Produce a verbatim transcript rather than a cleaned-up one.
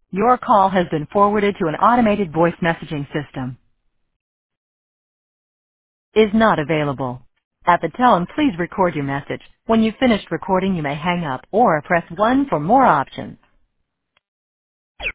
Your call has been forwarded to an automated voice messaging system. Is not available. At the tone, please record your message. When you've finished recording, you may hang up or press one for more options.